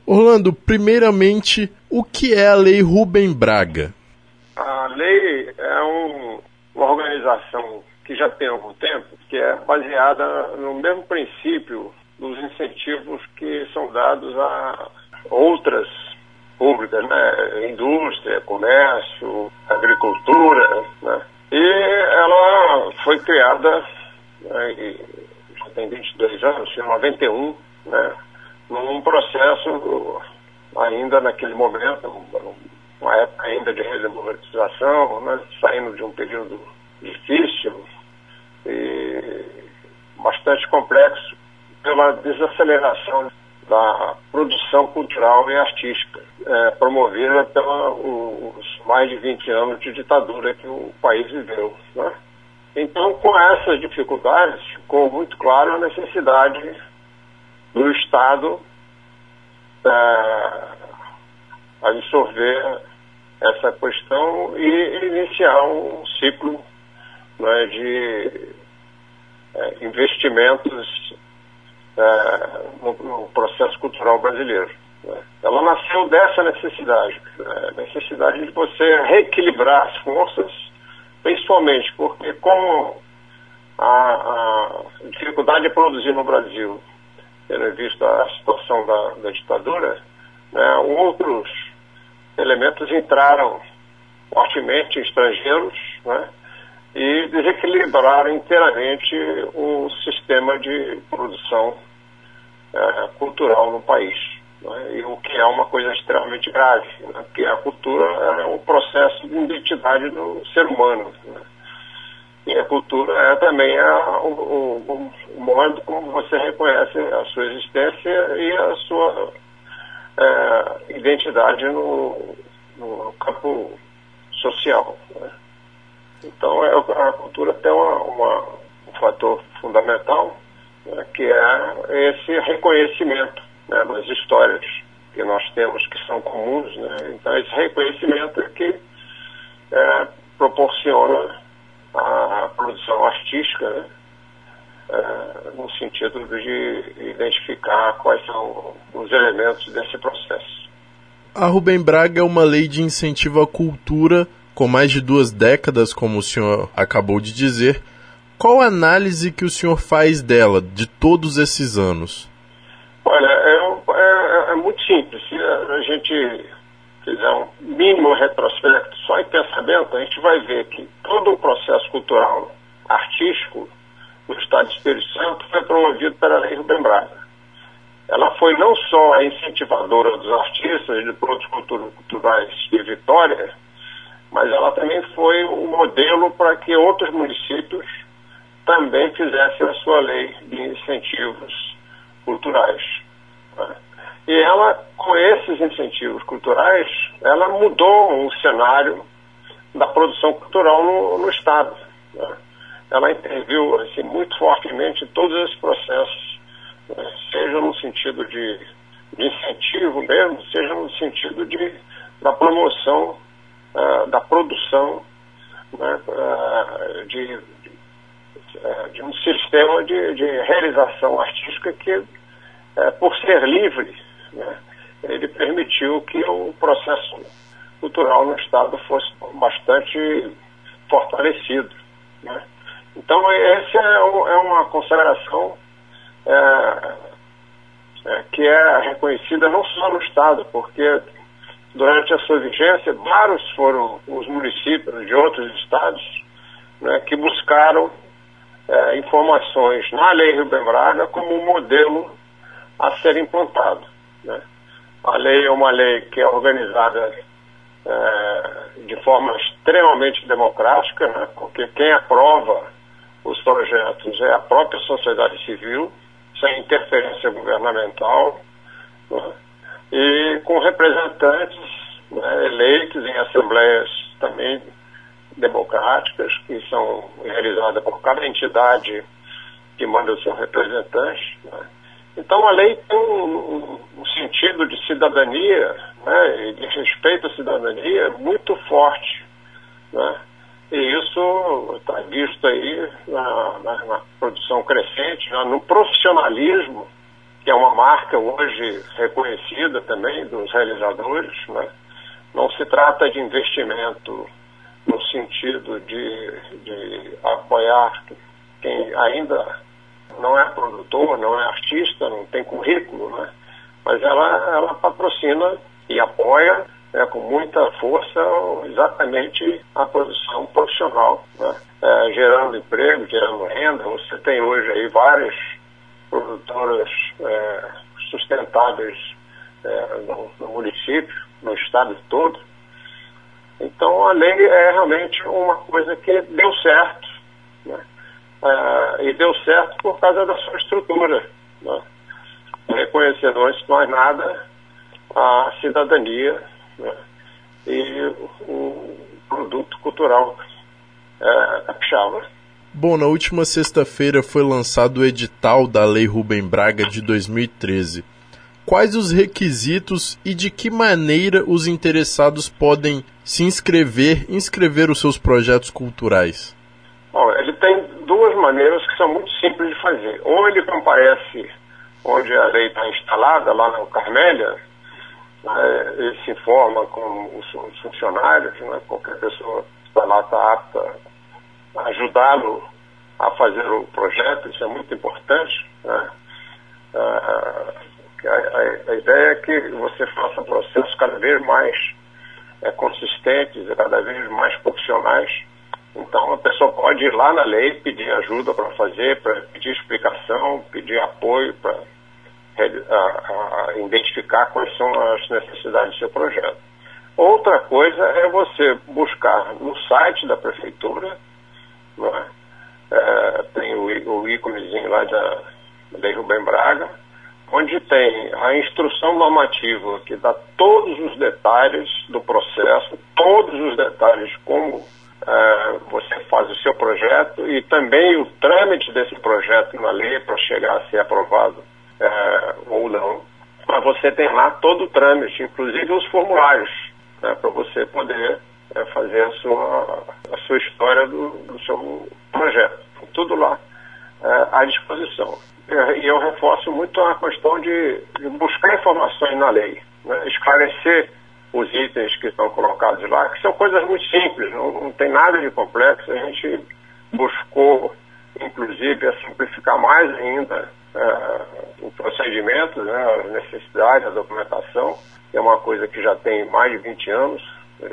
Orlando, primeiramente, o que é a Lei Rubem Braga? A lei é uma organização que já tem algum tempo, que é baseada no mesmo princípio dos incentivos que são dados a outras públicas, né? Indústria, comércio, agricultura, né? E ela foi criada, né, já tem 22 anos, em 91, né? Num processo ainda naquele momento, uma época ainda de redemocratização, né? Saindo de um período difícil e bastante complexo pela desaceleração da produção cultural e artística, promovida pelos mais de 20 anos de ditadura que o país viveu, né? Então, com essas dificuldades, ficou muito claro a necessidade do Estado absorver essa questão e iniciar um ciclo, né, de investimentos no processo cultural brasileiro, né? Ela nasceu dessa necessidade, necessidade de você reequilibrar as forças, principalmente porque com a dificuldade de produzir no Brasil, tendo visto a situação da ditadura, né, outros elementos entraram fortemente, estrangeiros, né, e desequilibraram inteiramente o sistema de produção cultural no país, né, e o que é uma coisa extremamente grave, né, porque a cultura é um processo de identidade do ser humano, né, e a cultura é também o modo como você reconhece a sua existência e a sua identidade no campo social, né? Então a cultura tem um fator fundamental, né, que é esse reconhecimento, né, das histórias que nós temos que são comuns, né? Então esse reconhecimento é que proporciona a produção artística, né, no sentido de identificar quais são os elementos desse processo. A Rubem Braga é uma lei de incentivo à cultura com mais de 2 décadas, como o senhor acabou de dizer. Qual a análise que o senhor faz dela, de todos esses anos? Olha, é muito simples. Se a gente fizer um mínimo retrospecto só em pensamento, a gente vai ver que todo o processo cultural artístico no Estado do Espírito Santo foi promovido pela Lei Rubem Braga. Ela foi não só a incentivadora dos artistas e de produtos culturais de Vitória, mas ela também foi um modelo para que outros municípios também fizessem a sua lei de incentivos culturais, né? E ela, com esses incentivos culturais, ela mudou o cenário da produção cultural no Estado, né? Ela interviu assim, muito fortemente em todos esses processos, né? Seja no sentido de incentivo mesmo, seja no sentido da promoção da produção, né, de um sistema de realização artística que, por ser livre, né, ele permitiu que o processo cultural no Estado fosse bastante fortalecido, né? Então, essa é uma consagração que é reconhecida não só no Estado, porque durante a sua vigência, vários foram os municípios de outros estados, né, que buscaram informações na Lei Rubem Braga como um modelo a ser implantado, né? A lei é uma lei que é organizada de forma extremamente democrática, né, porque quem aprova os projetos é a própria sociedade civil, sem interferência governamental, né, e com representantes, né, eleitos em assembleias também democráticas, que são realizadas por cada entidade que manda o seu representante, né. Então a lei tem um sentido de cidadania, né, e de respeito à cidadania muito forte, né. E isso está visto aí na produção crescente, no profissionalismo que é uma marca hoje reconhecida também dos realizadores, né? Não se trata de investimento no sentido de apoiar quem ainda não é produtor, não é artista, não tem currículo, né? Mas ela patrocina e apoia, né, com muita força exatamente a produção profissional, né? Gerando emprego, gerando renda. Você tem hoje aí várias produtoras sustentáveis no município, no estado todo. Então a lei é realmente uma coisa que deu certo, né? E deu certo por causa da sua estrutura, né? Reconhecendo antes de mais nada a cidadania, né? E o produto cultural capixaba. Bom, na última sexta-feira foi lançado o edital da Lei Rubem Braga de 2013. Quais os requisitos e de que maneira os interessados podem se inscrever os seus projetos culturais? Bom, ele tem duas maneiras que são muito simples de fazer. Ou ele comparece onde a lei está instalada, lá no Carmélia, ele se informa com os funcionários, né? Qualquer pessoa que está lá está apta a ajudá-lo a fazer o projeto, isso é muito importante, né? A ideia é que você faça processos cada vez mais consistentes e cada vez mais profissionais. Então a pessoa pode ir lá na lei, pedir ajuda para fazer, para pedir explicação, pedir apoio para identificar quais são as necessidades do seu projeto. Outra coisa é você buscar no site da prefeitura, né? Tem o íconezinho lá da Lei Rubem Braga, onde tem a instrução normativa que dá todos os detalhes do processo, todos os detalhes como você faz o seu projeto e também o trâmite desse projeto na lei para chegar a ser aprovado ou não. Mas você tem lá todo o trâmite, inclusive os formulários, né, para você poder fazer a sua história do seu projeto. Tudo lá à disposição. E eu reforço muito a questão de buscar informações na lei, né, esclarecer os itens que estão colocados lá, que são coisas muito simples, não tem nada de complexo. A gente buscou, inclusive, a simplificar mais ainda o procedimento, né, as necessidades, a documentação, que é uma coisa que já tem mais de 20 anos.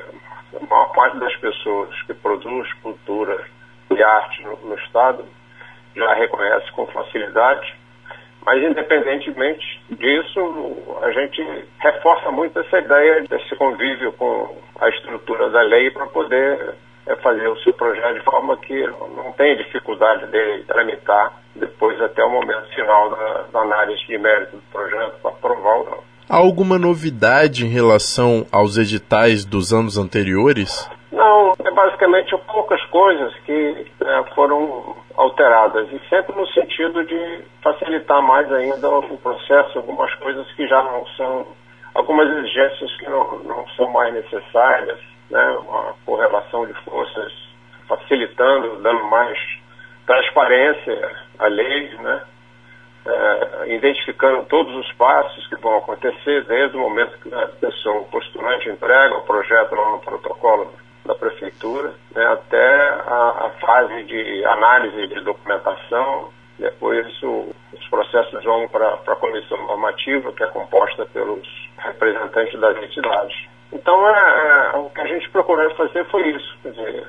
A maior parte das pessoas que produz cultura e arte no Estado já reconhece com facilidade, mas independentemente disso, a gente reforça muito essa ideia desse convívio com a estrutura da lei para poder fazer o seu projeto de forma que não tenha dificuldade de tramitar depois até o momento final da análise de mérito do projeto para aprovar ou não. Há alguma novidade em relação aos editais dos anos anteriores? Não, basicamente poucas coisas que foram alteradas, e sempre no sentido de facilitar mais ainda o processo, algumas coisas que já não são, algumas exigências que não são mais necessárias, né? Uma correlação de forças facilitando, dando mais transparência à lei, né? Identificando todos os passos que vão acontecer desde o momento que a pessoa, o postulante, entrega o projeto lá no protocolo da prefeitura, né, até a fase de análise de documentação. Depois os processos vão para a comissão normativa, que é composta pelos representantes das entidades. Então o que a gente procurou fazer foi isso, quer dizer,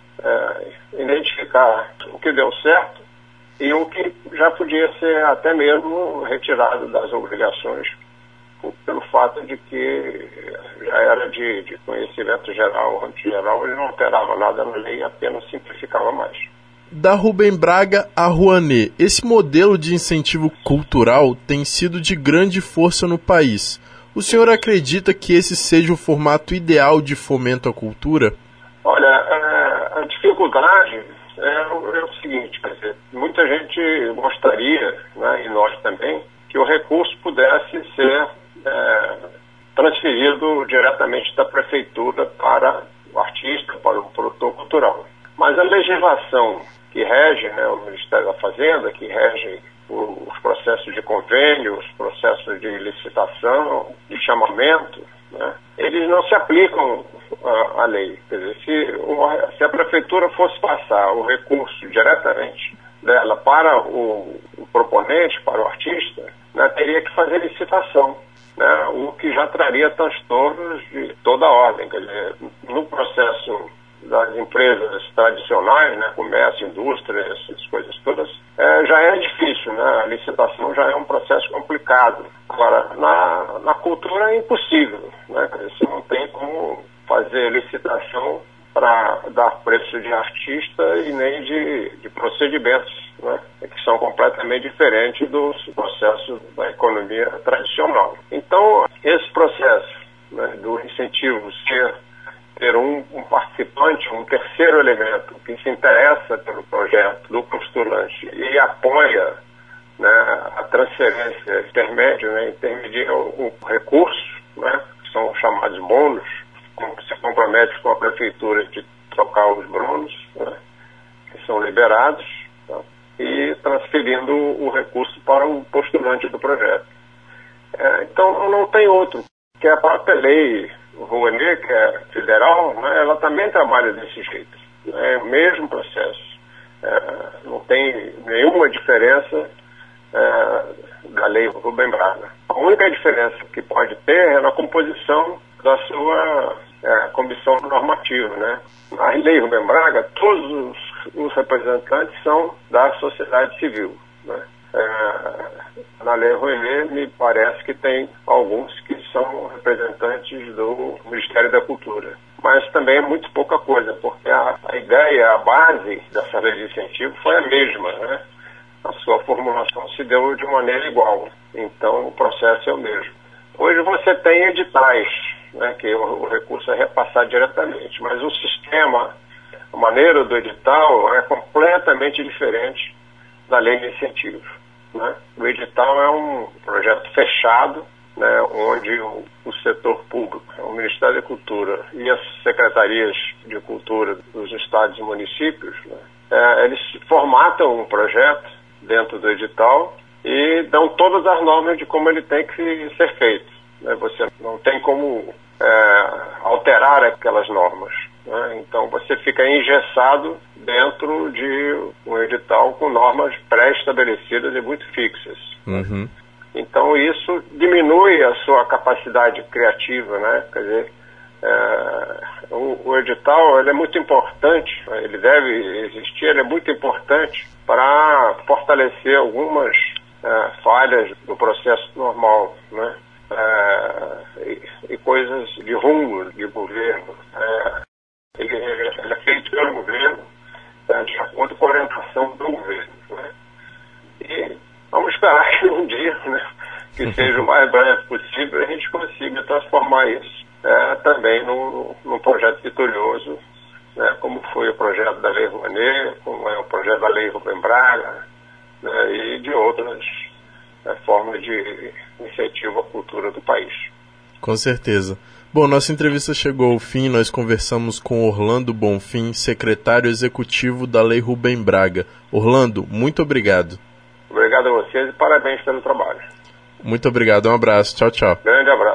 identificar o que deu certo e o que já podia ser até mesmo retirado das obrigações, pelo fato de que já era de conhecimento geral, antigeral, ele não alterava nada na lei, apenas simplificava mais. Da Rubem Braga à Rouanet, esse modelo de incentivo cultural tem sido de grande força no país. O senhor acredita que esse seja o formato ideal de fomento à cultura? Olha, a dificuldade é o seguinte, quer dizer, muita gente gostaria, né, e nós também, que o recurso pudesse ser transferido diretamente da prefeitura para o artista, para o produtor cultural. Mas a legislação que rege, né, o Ministério da Fazenda, que rege os processos de convênio, os processos de licitação, de chamamento, né, eles não se aplicam à lei. Quer dizer, se a prefeitura fosse passar o recurso diretamente dela para o proponente, para o artista, né, teria que fazer licitação, né, o que já traria transtornos de toda a ordem. Quer dizer, no processo das empresas tradicionais, né, comércio, indústria, essas coisas todas, já é difícil, né? A licitação já é um processo complicado. Agora, na cultura é impossível, né? Você não tem como fazer licitação para dar preço de artista e nem de procedimentos, né, que são completamente diferentes dos processos da economia tradicional. Então, esse processo, né, do incentivo ter um participante, um terceiro elemento que se interessa pelo projeto do postulante e apoia, né, a transferência intermédia, né, intermedia o recurso, né, que são chamados bônus, se compromete com a prefeitura de trocar os bônus, né, que são liberados, tá, e transferindo o recurso para o postulante do projeto. Então não tem outro, que é a própria lei Rouanet, que é federal, né, ela também trabalha desse jeito. É o mesmo processo. Não tem nenhuma diferença da lei Rubem Braga. A única diferença que pode ter é na composição da sua comissão normativa, né? Na lei Rubem Braga, todos os representantes são da sociedade civil, né? Na lei Rouanet, me parece que tem alguns que são representantes do Ministério da Cultura. Mas também é muito pouca coisa, porque a ideia, a base dessa lei de incentivo foi a mesma, né? A sua formulação se deu de maneira igual. Então, o processo é o mesmo. Hoje você tem editais, né, que o recurso é repassado diretamente, mas o sistema, a maneira do edital é completamente diferente da lei de incentivo, né? O edital é um projeto fechado, né, onde o setor público, o Ministério da Cultura e as secretarias de cultura dos estados e municípios, né, eles formatam um projeto dentro do edital e dão todas as normas de como ele tem que ser feito, né? Você não tem como alterar aquelas normas, né? Então você fica engessado dentro de um edital com normas pré-estabelecidas e muito fixas. Uhum. Então isso diminui a sua capacidade criativa, né? Quer dizer, o edital, ele é muito importante, ele deve existir, ele é muito importante para fortalecer algumas falhas do processo normal, né? E coisas de rumo de governo. Ele é feito pelo governo, de acordo com a orientação do governo, né? E vamos esperar que um dia, né, que seja o mais breve possível, a gente consiga transformar isso também num projeto vitorioso, né, como foi o projeto da Lei Rouanet, como é o projeto da Lei Rubem Braga, né, e de outras formas de incentivo à cultura do país. Com certeza. Bom, nossa entrevista chegou ao fim. Nós conversamos com Orlando Bonfim, secretário executivo da Lei Rubem Braga. Orlando, muito obrigado. Obrigado a vocês e parabéns pelo trabalho. Muito obrigado, um abraço. Tchau, tchau. Grande abraço.